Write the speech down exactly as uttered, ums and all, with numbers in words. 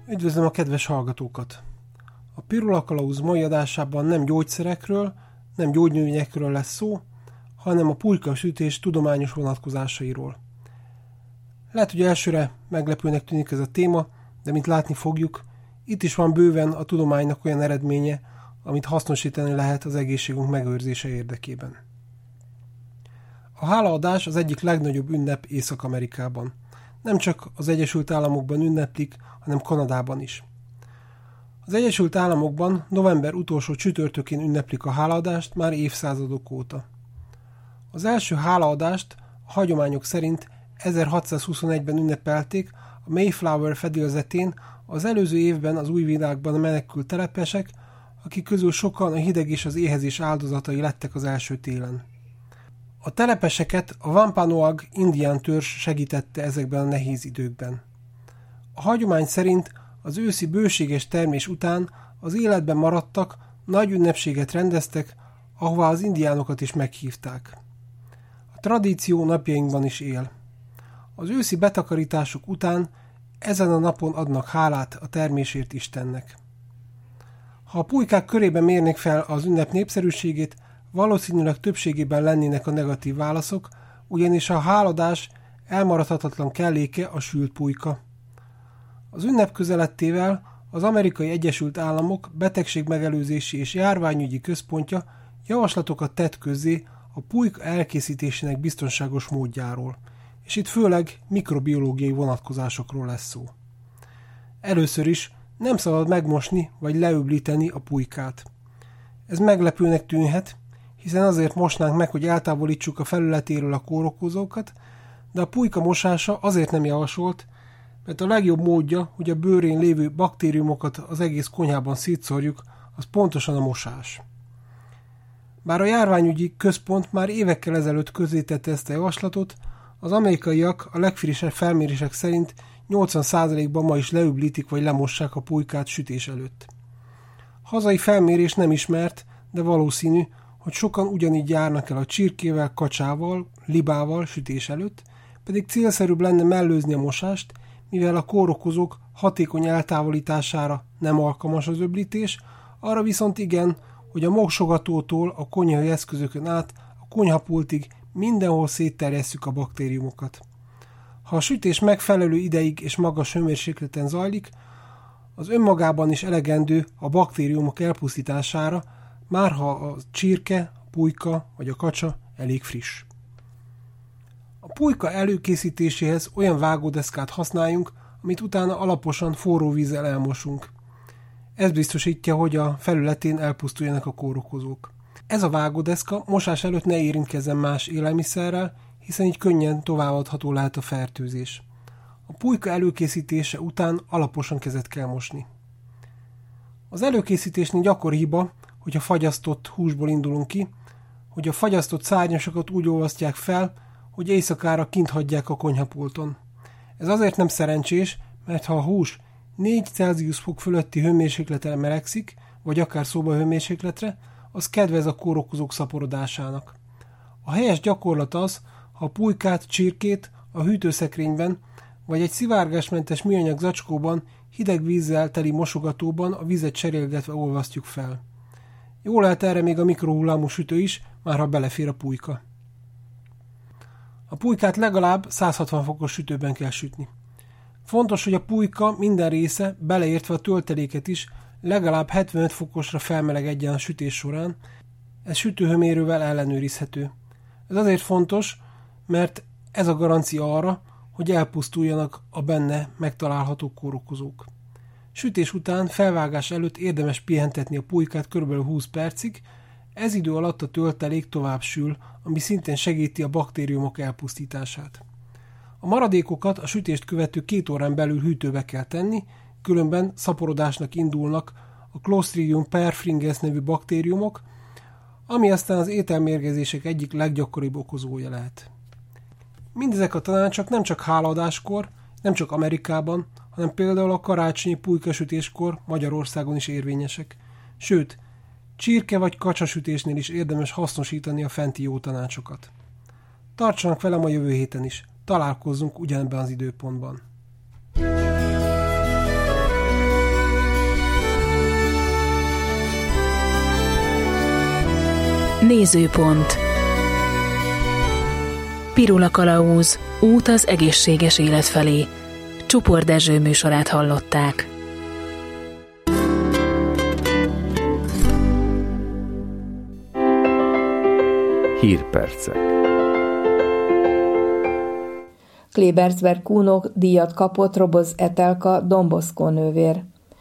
Üdvözlöm a kedves hallgatókat! A Pirula Kalauz mai adásában nem gyógyszerekről, nem gyógynövényekről lesz szó, hanem a pulykasütés tudományos vonatkozásairól. Lehet, hogy elsőre meglepőnek tűnik ez a téma, de mint látni fogjuk, itt is van bőven a tudománynak olyan eredménye, amit hasznosítani lehet az egészségünk megőrzése érdekében. A hálaadás az egyik legnagyobb ünnep Észak-Amerikában. Nem csak az Egyesült Államokban ünneplik, hanem Kanadában is. Az Egyesült Államokban november utolsó csütörtökén ünneplik a hálaadást már évszázadok óta. Az első hálaadást a hagyományok szerint ezerhatszázhuszonegyben ünnepelték a Mayflower fedélzetén az előző évben az új világban menekült telepesek, akik közül sokan a hideg és az éhezés áldozatai lettek az első télen. A telepeseket a Wampanoag indián törzs segítette ezekben a nehéz időkben. A hagyomány szerint az őszi bőséges termés után az életben maradtak, nagy ünnepséget rendeztek, ahová az indiánokat is meghívták. A tradíció napjainkban is él. Az őszi betakarítások után ezen a napon adnak hálát a termésért Istennek. Ha a pulykák körében mérnék fel az ünnep népszerűségét, valószínűleg többségében lennének a negatív válaszok, ugyanis a hálaadás elmaradhatatlan kelléke a sült pulyka. Az ünnep közelettével az Amerikai Egyesült Államok betegségmegelőzési és járványügyi központja javaslatokat tett közzé a pulyka elkészítésének biztonságos módjáról, és itt főleg mikrobiológiai vonatkozásokról lesz szó. Először is nem szabad megmosni vagy leöblíteni a pulykát. Ez meglepőnek tűnhet, hiszen azért mosnánk meg, hogy eltávolítsuk a felületéről a kórokozókat, de a pulyka mosása azért nem javasolt, mert a legjobb módja, hogy a bőrén lévő baktériumokat az egész konyhában szétszórjuk, az pontosan a mosás. Bár a járványügyi központ már évekkel ezelőtt közzétette ezt a javaslatot, az amerikaiak a legfrissebb felmérések szerint nyolcvan százalékban ma is leöblítik vagy lemossák a pulykát sütés előtt. Hazai felmérés nem ismert, de valószínű, hogy sokan ugyanígy járnak el a csirkével, kacsával, libával sütés előtt, pedig célszerűbb lenne mellőzni a mosást, mivel a kórokozók hatékony eltávolítására nem alkalmas az öblítés, arra viszont igen, hogy a mosogatótól a konyhai eszközökön át a konyhapultig mindenhol szétterjesszük a baktériumokat. Ha a sütés megfelelő ideig és magas hőmérsékleten zajlik, az önmagában is elegendő a baktériumok elpusztítására, már ha a csirke, a pulyka vagy a kacsa elég friss. A pulyka előkészítéséhez olyan vágódeszkát használjunk, amit utána alaposan forró vízzel elmosunk. Ez biztosítja, hogy a felületén elpusztuljanak a kórokozók. Ez a vágódeszka mosás előtt ne érintkezzen más élelmiszerrel, hiszen így könnyen továbbadható lehet a fertőzés. A pulyka előkészítése után alaposan kezet kell mosni. Az előkészítésnél gyakori hiba, hogyha fagyasztott húsból indulunk ki, hogy a fagyasztott szárnyasokat úgy olvasztják fel, hogy éjszakára kint hagyják a konyhapulton. Ez azért nem szerencsés, mert ha a hús négy Celsius fok fölötti hőmérsékletre melegszik, vagy akár szobahőmérsékletre, az kedvez a kórokozók szaporodásának. A helyes gyakorlat az, ha a pulykát, csirkét a hűtőszekrényben vagy egy szivárgásmentes műanyag zacskóban hideg vízzel teli mosogatóban a vizet cserélgetve olvasztjuk fel. Jól lehet erre még a mikrohullámú sütő is, már ha belefér a pulyka. A pulykát legalább száz hatvan fokos sütőben kell sütni. Fontos, hogy a pulyka minden része, beleértve a tölteléket is, legalább hetvenöt fokosra felmelegedjen a sütés során, ez sütőhőmérővel ellenőrizhető. Ez azért fontos, mert ez a garancia arra, hogy elpusztuljanak a benne megtalálható kórokozók. Sütés után, felvágás előtt érdemes pihentetni a pulykát kb. húsz percig, ez idő alatt a töltelék tovább sül, ami szintén segíti a baktériumok elpusztítását. A maradékokat a sütést követő két órán belül hűtőbe kell tenni, különben szaporodásnak indulnak a Clostridium perfringens nevű baktériumok, ami aztán az ételmérgezések egyik leggyakoribb okozója lehet. Mindezek a tanácsok nem csak hálaadáskor, nem csak Amerikában, hanem például a karácsonyi pulykasütéskor Magyarországon is érvényesek. Sőt, csirke vagy kacsasütésnél is érdemes hasznosítani a fenti jó tanácsokat. Tartsanak velem a jövő héten is, találkozzunk ugyanebben az időpontban. Nézőpont. Pirula Kalauz, út az egészséges élet felé. Csupor Dezső műsorát hallották. Hírpercek. Klebersberg Kunok díjat kapott Roboz Etelka Don Bosco nővér.